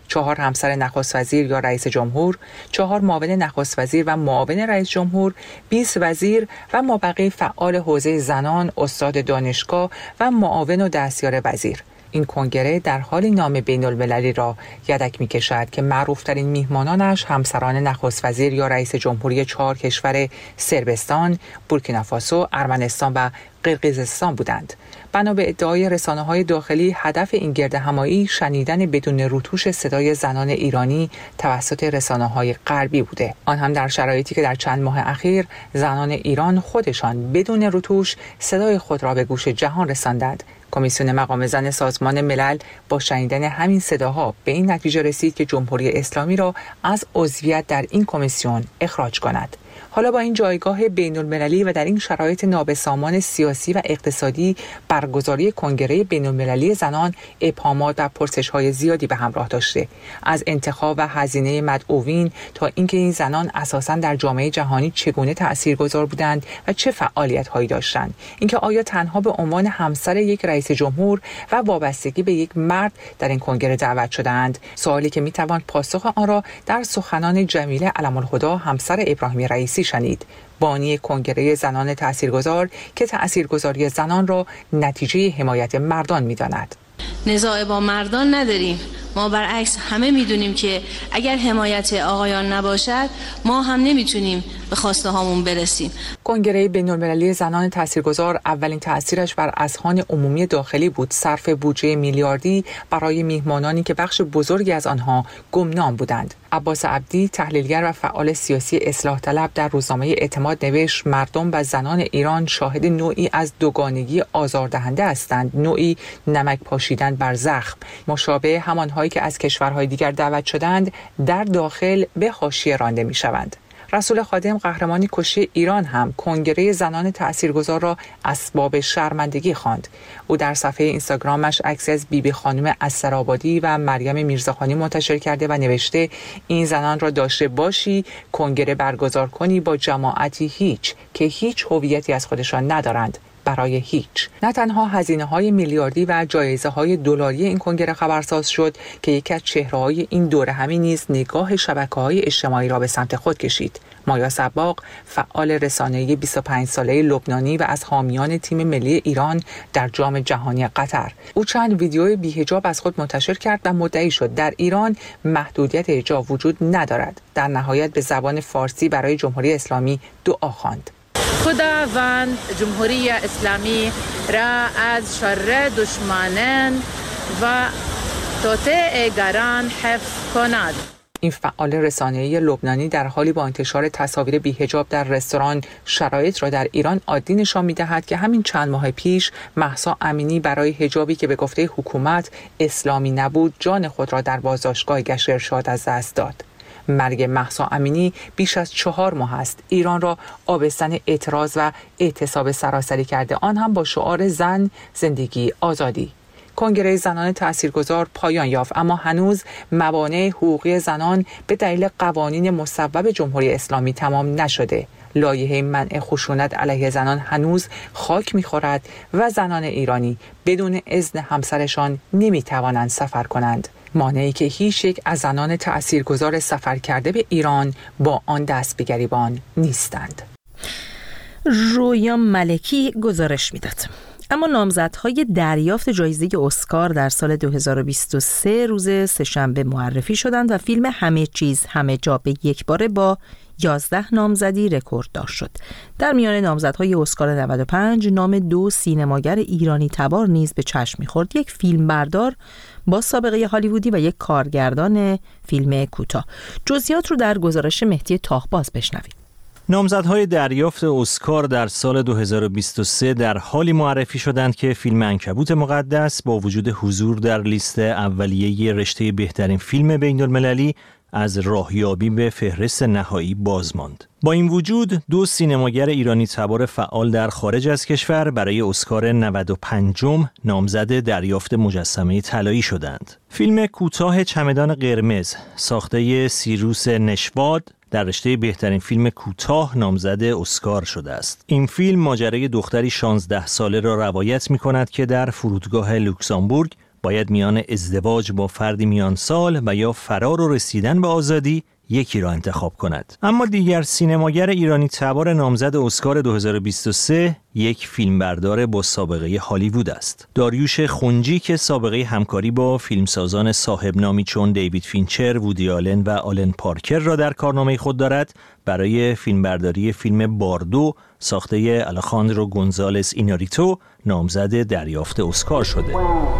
Speaker 13: چهار همسر نخست وزیر یا رئیس جمهور، چهار معاون نخست وزیر و معاون رئیس جمهور، بیست وزیر و مابقی فعال حوزه زنان، استاد دانشگاه و معاون و دستیار وزیر. این کنگره در حال نام بین المللی را یدک می کشد که معروفترین میهمانانش همسران نخست وزیر یا رئیس جمهوری چهار کشور صربستان، بورکینافاسو، ارمنستان و قرقیزستان بودند. بنا به ادعای رسانه‌های داخلی، هدف این گردهمایی شنیدن بدون روتوش صدای زنان ایرانی توسط رسانه‌های غربی بوده، آن هم در شرایطی که در چند ماه اخیر زنان ایران خودشان بدون روتوش صدای خود را به گوش جهان رساندند. کمیسیون مقام زن سازمان ملل با شنیدن همین صداها به این نتیجه رسید که جمهوری اسلامی را از عضویت در این کمیسیون اخراج کند. حالا با این جایگاه بین المللی و در این شرایط نابسامان سیاسی و اقتصادی، برگزاری کنگره بین المللی زنان ابهامات و پرسش‌های زیادی به همراه داشته، از انتخاب و هزینه مدعوین تا اینکه این زنان اساساً در جامعه جهانی چگونه تاثیرگذار بودند و چه فعالیت‌هایی داشتند، اینکه آیا تنها به عنوان همسر یک رئیس جمهور و وابستگی به یک مرد در این کنگره دعوت شدند، سوالی که می‌توان پاسخ آن را در سخنان جمیله علم‌الهدی همسر ابراهیم رئیسی شنید، بانی کنگره زنان تاثیرگذار که تاثیرگذاری زنان را نتیجه حمایت مردان می‌داند.
Speaker 14: نزاع با مردان نداریم، ما برعکس همه میدونیم که اگر حمایت آقایان نباشد ما هم نمیتونیم به خواسته هامون برسیم.
Speaker 13: کنگره بین‌المللی زنان تاثیرگذار اولین تأثیرش بر اذهان عمومی داخلی بود، صرف بودجه میلیاردی برای میهمانانی که بخش بزرگی از آنها گمنام بودند. عباس عبدی، تحلیلگر و فعال سیاسی اصلاح طلب، در روزنامه اعتماد نوشت مردم و زنان ایران شاهد نوعی از دوگانگی آزاردهنده هستند، نوعی نمک پاشیدن بر زخم، مشابه همانهایی که از کشورهای دیگر دعوت شدند در داخل به حاشیه رانده می‌شوند. رسول خادم، قهرمانی کشی ایران، هم کنگره زنان تاثیرگذار را اسباب شرمندگی خواند. او در صفحه اینستاگرامش عکسی از بیبی خانم اسرآبادی و مریم میرزاخانی منتشر کرده و نوشته این زنان را داشته باشی کنگره برگزار کنی با جماعتی هیچ که هیچ هویتی از خودشان ندارند، برای هیچ. نه تنها هزینه‌های میلیاردی و جایزه‌های دلاری این کنگره خبرساز شد که یکی از چهره‌های این دوره همی نیز نگاه شبکه‌های اجتماعی را به سمت خود کشید. مایا صباغ، فعال رسانه‌ای بیست و پنج ساله لبنانی و از حامیان تیم ملی ایران در جام جهانی قطر، او چند ویدیوی بی‌حجاب از خود منتشر کرد و مدعی شد در ایران محدودیت حجاب وجود ندارد. در نهایت به زبان فارسی برای جمهوری اسلامی دعا خواند.
Speaker 15: خداوند جمهوری اسلامی را از شر دشمنان و توطئه‌گران حفظ کند.
Speaker 13: این فعال رسانه‌ای لبنانی در حالی با انتشار تصاویر بی‌حجاب در رستوران شرایط را در ایران عادی نشان می‌دهد که همین چند ماه پیش مهسا امینی برای حجابی که به گفته حکومت اسلامی نبود جان خود را در بازداشتگاه گشت ارشاد از دست داد. مرگ مهسا امینی بیش از چهار ماه است ایران را آبستن اعتراض و اعتصاب سراسری کرده، آن هم با شعار زن، زندگی، آزادی. کنگره زنان تاثیرگذار پایان یافت، اما هنوز موانع حقوقی زنان به دلیل قوانین مصوب جمهوری اسلامی تمام نشده. لایحه منع خشونت علیه زنان هنوز خاک می‌خورد و زنان ایرانی بدون اذن همسرشان نمی‌توانند سفر کنند، مانعی که هیچ یک از زنان تأثیرگذار سفر کرده به ایران با آن دست به گریبان نیستند.
Speaker 1: رویا ملکی گزارش میداد. اما نامزدهای دریافت جایزه اسکار در سال دو هزار و بیست و سه روز سه‌شنبه معرفی شدند و فیلم همه چیز همه جا به یک باره با یازده نامزدی رکورددار شد. در میان نامزدهای اسکار نود و پنج نام دو سینماگر ایرانی تبار نیز به چشم می‌خورد، یک فیلمبردار با سابقه هالیوودی و یک کارگردان فیلم کوتاه. جزئیات رو در گزارش مهدی تاهباز بشنوید.
Speaker 16: نامزدهای دریافت اسکار در سال دو هزار و بیست و سه در حالی معرفی شدند که فیلم عنکبوت مقدس با وجود حضور در لیست اولیه رشته بهترین فیلم بین‌المللی از راهیابی به فهرست نهایی باز ماند. با این وجود دو سینماگر ایرانی تبار فعال در خارج از کشور برای اسکار نود و پنجم نامزد دریافت مجسمه طلایی شدند. فیلم کوتاه چمدان قرمز ساخته سیروس نشواد در رشته بهترین فیلم کوتاه نامزد اسکار شده است. این فیلم ماجرای دختری شانزده ساله را روایت می کند که در فرودگاه لوکزامبورگ باید میان ازدواج با فردی میان سال و یا فرار و رسیدن به آزادی یکی را انتخاب کند. اما دیگر سینماگر ایرانی تبار نامزد اسکار دو هزار و بیست و سه یک فیلمبردار با سابقه هالیوود است. داریوش خنجی که سابقه همکاری با فیلمسازان صاحب نامی چون دیوید فینچر، وودی آلن و آلن پارکر را در کارنامه خود دارد، برای فیلمبرداری فیلم باردو ساخته آلخاندرو گونزالس ایناریتو نامزد دریافت اسکار شده.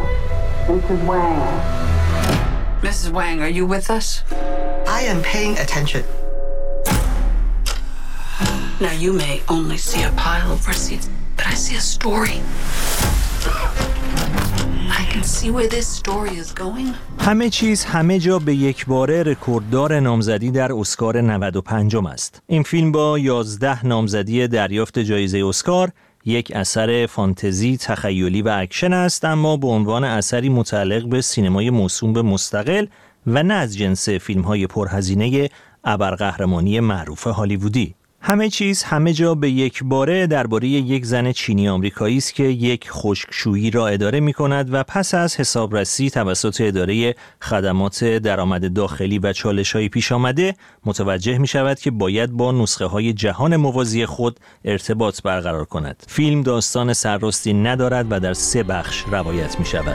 Speaker 17: Missus Wang, are you with us?
Speaker 18: I am paying attention.
Speaker 17: Now you may only see a pile of receipts, but I see a story. I can see where this story is going.
Speaker 16: همه چیز همه جا به یک باره رکورددار نامزدی در اسکار نود و پنج است. این فیلم با یازده نامزدی دریافت جایزه اسکار یک اثر فانتزی، تخیلی و اکشن است، اما به عنوان اثری متعلق به سینمای موسوم به مستقل و نه از جنس فیلم‌های پرهزینه ابرقهرمانی معروف هالیوودی. همه چیز همه جا به یک باره درباره یک زن چینی آمریکایی است که یک خشکشویی را اداره می‌کند و پس از حسابرسی توسط اداره خدمات درآمد داخلی و چالش‌های پیش آمده متوجه می‌شود که باید با نسخه‌های جهان موازی خود ارتباط برقرار کند. فیلم داستان سرراستی ندارد و در سه بخش روایت می‌شود.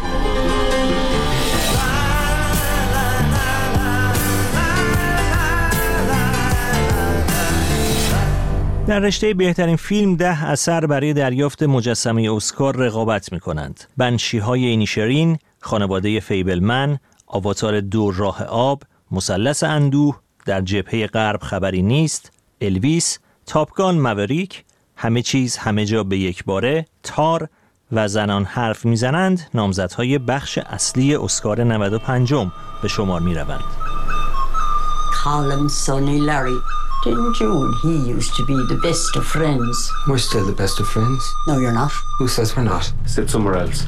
Speaker 16: در رشته بهترین فیلم ده اثر برای دریافت مجسمه اسکار رقابت می کنند. بنشی‌های اینیشرین، خانواده فیبلمن، آواتار دو راه آب، مثلث اندوه، در جبهه غرب خبری نیست، الویس، تاپگان موریک، همه چیز همه جا به یک باره، تار و زنان حرف میزنند نامزدهای بخش اصلی اسکار نود و پنج به شمار می روند.
Speaker 19: Colin, Sonny, Larry. Didn't you and he used to be the best of friends?
Speaker 20: We're still the best of friends.
Speaker 19: No, you're not.
Speaker 20: Who says we're not? Sit somewhere else.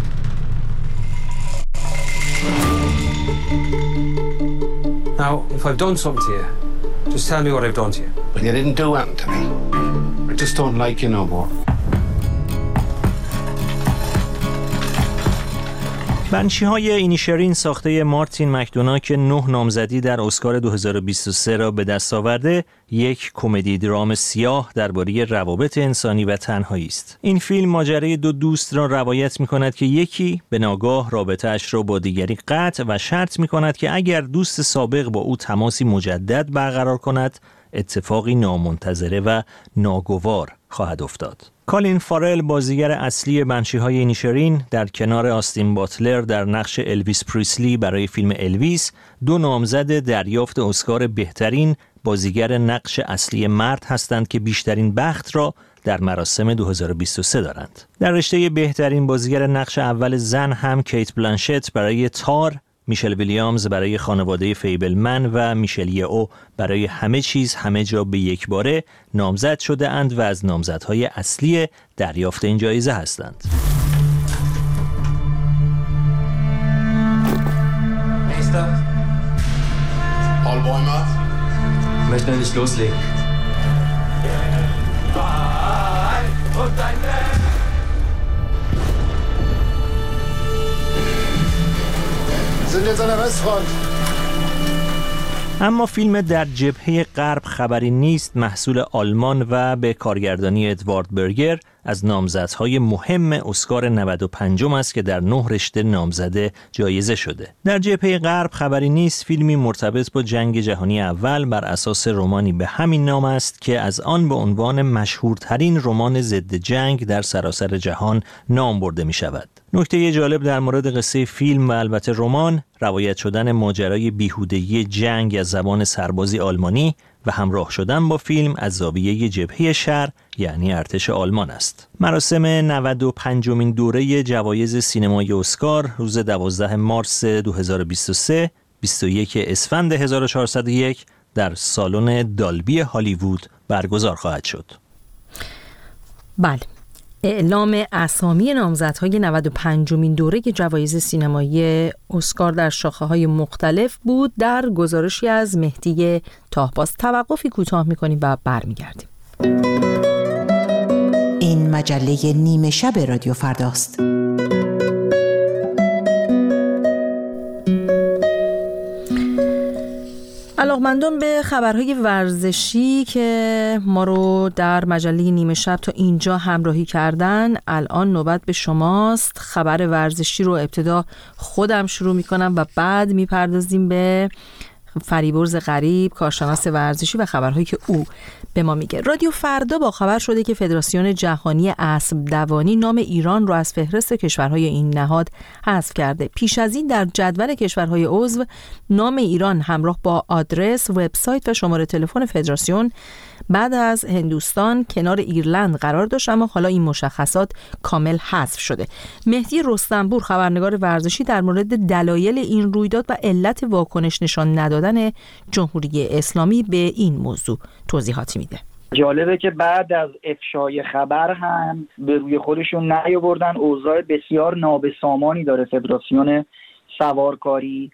Speaker 21: Now, if I've done something to you, just tell me what I've done to you.
Speaker 20: Well, you didn't do anything to me. I just don't like you no more.
Speaker 16: بنشی‌های اینیشرین ساخته مارتین مکدونا که نه نامزدی در اسکار دو هزار و بیست و سه را به دست آورده، یک کمدی درام سیاه درباره روابط انسانی و تنهایی است. این فیلم ماجرای دو دوست را روایت می‌کند که یکی به ناگاه رابطه‌اش را با دیگری قطع و شرط می‌کند که اگر دوست سابق با او تماسی مجدد برقرار کند، اتفاقی نامنتظره و ناگوار خواهد افتاد. کالین فارل بازیگر اصلی بنشی‌های اینیشرین در کنار آستین باتلر در نقش الویس پریسلی برای فیلم الویس دو نامزد دریافت اسکار بهترین بازیگر نقش اصلی مرد هستند که بیشترین بخت را در مراسم دو هزار و بیست و سه دارند. در رشته بهترین بازیگر نقش اول زن هم کیت بلانشت برای تار، میشل ویلیامز برای خانواده فیبلمن و میشل یئو برای همه چیز همه جا به یک باره نامزد شده اند و از نامزدهای اصلی دریافت این جایزه هستند.
Speaker 20: Nächster. Paul Bäumer.
Speaker 21: Ich möchte nicht loslegen. Und dein
Speaker 20: sind jetzt an der Westfront.
Speaker 16: اما فیلم در جبهه غرب خبری نیست محصول آلمان و به کارگردانی ادوارد برگر از نامزدهای مهم اسکار نود و پنج است که در نه رشته نامزده جایزه شده. در جبهه غرب خبری نیست فیلمی مرتبط با جنگ جهانی اول بر اساس رمانی به همین نام است که از آن به عنوان مشهورترین رمان ضد جنگ در سراسر جهان نام برده می شود. نکته جالب در مورد قصه فیلم و البته رمان روایت شدن ماجرای بیهودگی جنگ از زبان سربازی آلمانی و همراه شدن با فیلم از زاویه جبهه شر یعنی ارتش آلمان است. مراسم نود و پنجمین دوره جوایز سینمای اسکار روز دوازده مارس دو هزار و بیست و سه، بیست و یک اسفند هزار و چهارصد و یک در سالن دالبی هالیوود برگزار خواهد شد.
Speaker 1: بله. اعلام اسامی نامزدهای نود و پنجمین دوره جوایز سینمایی اسکار در شاخه‌های مختلف بود. در گزارشی از مهدی طاهباز توقفی کوتاه می‌کنیم و برمیگردیم.
Speaker 9: این مجله نیمه شب رادیو فرداست.
Speaker 1: علاقمندان به خبرهای ورزشی که ما رو در مجله نیمه شب تا اینجا همراهی کردن، الان نوبت به شماست. خبر ورزشی رو ابتدا خودم شروع میکنم و بعد میپردازیم به فریبرز غریب، کارشناس ورزشی و خبرهایی که او به ما میگه. رادیو فردا با خبر شده که فدراسیون جهانی اسب دوانی نام ایران رو از فهرست کشورهای این نهاد حذف کرده. پیش از این در جدول کشورهای عضو نام ایران همراه با آدرس، وبسایت و شماره تلفن فدراسیون بعد از هندوستان کنار ایرلند قرار داشت، اما حالا این مشخصات کامل حذف شده. مهدی رستنپور، خبرنگار ورزشی، در مورد دلایل این رویداد و علت واکنش نشان ندادن جمهوری اسلامی به این موضوع توضیحاتی میده.
Speaker 3: جالبه که بعد از افشای خبر هم به روی خودشون نیاوردن. اوضاع بسیار نابسامانی داره فدراسیون سوارکاری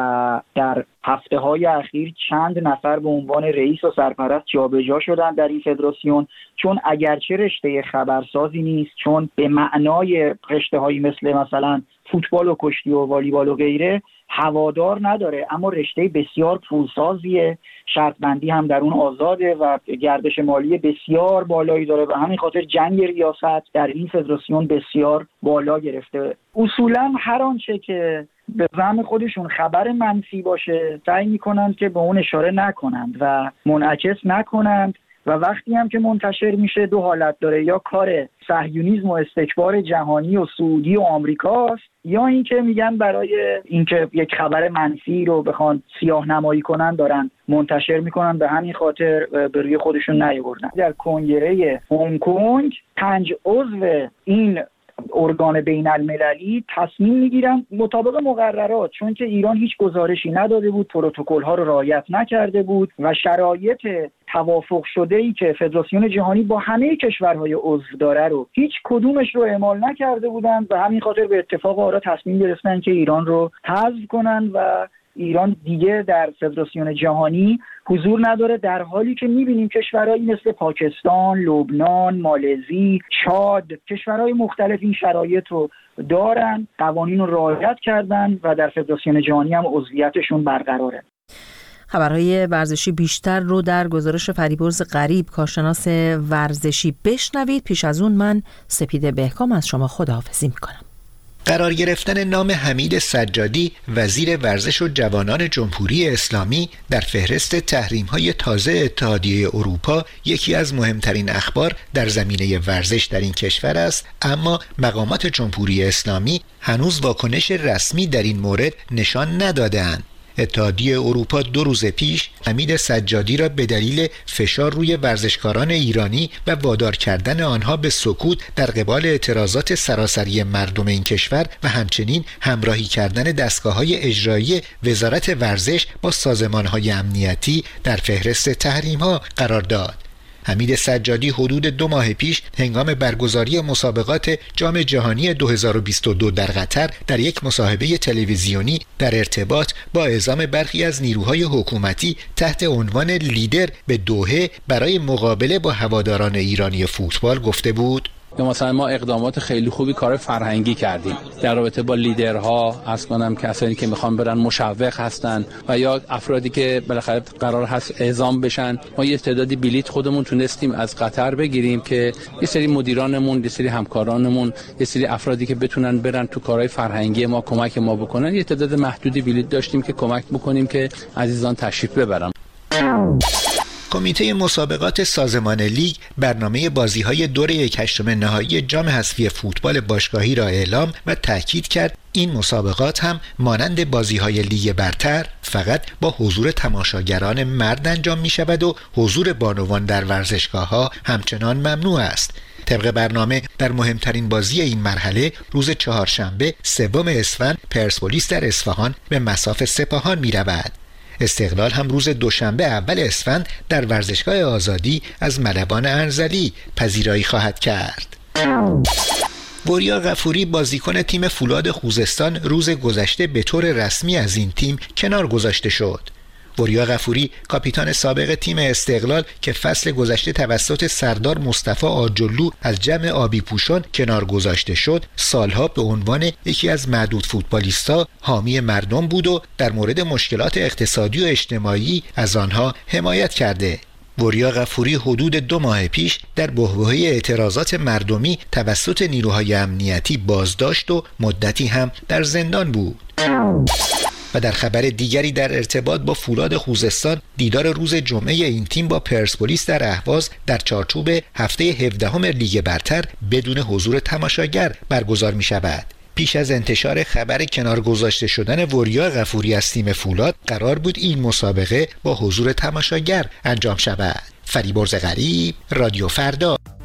Speaker 3: و در هفته های اخیر چند نفر به عنوان رئیس و سرپرست جابجا شدن در این فدراسیون، چون اگرچه رشته خبرسازی نیست، چون به معنای رشته هایی مثل مثلا فوتبال و کشتی و والیبال و غیره هوادار نداره، اما رشته بسیار پولسازیه، شرط بندی هم در اون آزاده و گردش مالی بسیار بالایی داره و همین خاطر جنگ ریاست در این فدراسیون بسیار بالا گرفته. اصولا هر آنچه که به زعم خودشون خبر منفی باشه سعی میکنند که به اون اشاره نکنند و منعکس نکنند و وقتی هم که منتشر میشه دو حالت داره: یا کار صهیونیسم و استکبار جهانی و سعودی و آمریکاست، یا اینکه میگن برای اینکه یک خبر منفی رو بخوان سیاه نمایی کنن دارن منتشر میکنن، به همین خاطر به روی خودشون نیاوردن. در کنگره هنگ کنگ پنج عضو این ارگان بین المللی تصمیم میگیرن مطابق مقررات، چون که ایران هیچ گزارشی نداده بود، پروتکل ها رو رعایت نکرده بود و شرایط توافق شده ای که فدراسیون جهانی با همه کشورهای عضو داره رو هیچ کدومش رو اعمال نکرده بودن و همین خاطر به اتفاق آرا تصمیم گرفتن که ایران رو حذف کنن و ایران دیگه در فدراسیون جهانی حضور نداره، در حالی که می‌بینیم کشورهایی مثل پاکستان، لبنان، مالزی، چاد، کشورهای مختلف این شرایط رو دارن، قوانین رو رعایت کردن و در فدراسیون جهانی هم عضویتشون برقراره.
Speaker 1: خبرهای ورزشی بیشتر رو در گزارش فریبرز غریب، کارشناس ورزشی، بشنوید. پیش از اون من سپیده بهکام از شما خداحافظی میکنم.
Speaker 22: قرار گرفتن نام حمید سجادی وزیر ورزش و جوانان جمهوری اسلامی در فهرست تحریم‌های تازه اتحادیه اروپا یکی از مهمترین اخبار در زمینه ورزش در این کشور است، اما مقامات جمهوری اسلامی هنوز واکنش رسمی در این مورد نشان نداده‌اند. اتحادیه اروپا دو روز پیش حمید سجادی را به دلیل فشار روی ورزشکاران ایرانی و وادار کردن آنها به سکوت در قبال اعتراضات سراسری مردم این کشور و همچنین همراهی کردن دستگاه‌های اجرایی وزارت ورزش با سازمان‌های امنیتی در فهرست تحریم‌ها قرار داد. حمید سجادی حدود دو ماه پیش هنگام برگزاری مسابقات جام جهانی دو هزار و بیست و دو در قطر در یک مصاحبه تلویزیونی در ارتباط با اعزام برخی از نیروهای حکومتی تحت عنوان لیدر به دوحه برای مقابله با هواداران ایرانی فوتبال گفته بود:
Speaker 23: یا مثلا ما اقدامات خیلی خوبی کار فرهنگی کردیم در رابطه با لیدرها، از کنم کسانی که میخوان برن مشوق هستن و یا افرادی که بالاخره قرار هست اعزام بشن. ما یه تعدادی بلیت خودمون تونستیم از قطر بگیریم که یه سری مدیرانمون، یه سری همکارانمون، یه سری افرادی که بتونن برن تو کارهای فرهنگی ما کمک ما بکنن، یه تعداد محدودی بلیت داشتیم که کمک بکنیم که عزیزان تشریف ببرن.
Speaker 22: کمیته مسابقات سازمان لیگ برنامه بازی‌های دور یک هشتم نهایی جام حذفی فوتبال باشگاهی را اعلام و تاکید کرد این مسابقات هم مانند بازی‌های لیگ برتر فقط با حضور تماشاگران مرد انجام می‌شود و حضور بانوان در ورزشگاه‌ها همچنان ممنوع است. طبق برنامه در مهمترین بازی این مرحله روز چهارشنبه سوم اسفند پرسپولیس در اصفهان به مصاف سپاهان می‌رود. استقلال هم روز دوشنبه اول اسفند در ورزشگاه آزادی از ملبان انزلی پذیرایی خواهد کرد. وریا غفوری بازیکن تیم فولاد خوزستان روز گذشته به طور رسمی از این تیم کنار گذاشته شد. وریا غفوری کاپیتان سابق تیم استقلال که فصل گذشته توسط سردار مصطفی آجلو از جمع آبی پوشان کنار گذاشته شد، سالها به عنوان یکی از معدود فوتبالیستا حامی مردم بود و در مورد مشکلات اقتصادی و اجتماعی از آنها حمایت کرده. وریا غفوری حدود دو ماه پیش در بحبوحه اعتراضات مردمی توسط نیروهای امنیتی بازداشت و مدتی هم در زندان بود. و در خبر دیگری در ارتباط با فولاد خوزستان، دیدار روز جمعه این تیم با پرسپولیس در اهواز در چارچوب هفته هفدهم لیگ برتر بدون حضور تماشاگر برگزار می شود. پیش از انتشار خبر کنار گذاشته شدن وریا غفوری از تیم فولاد قرار بود این مسابقه با حضور تماشاگر انجام شود. فریبرز غریب، رادیو فردا.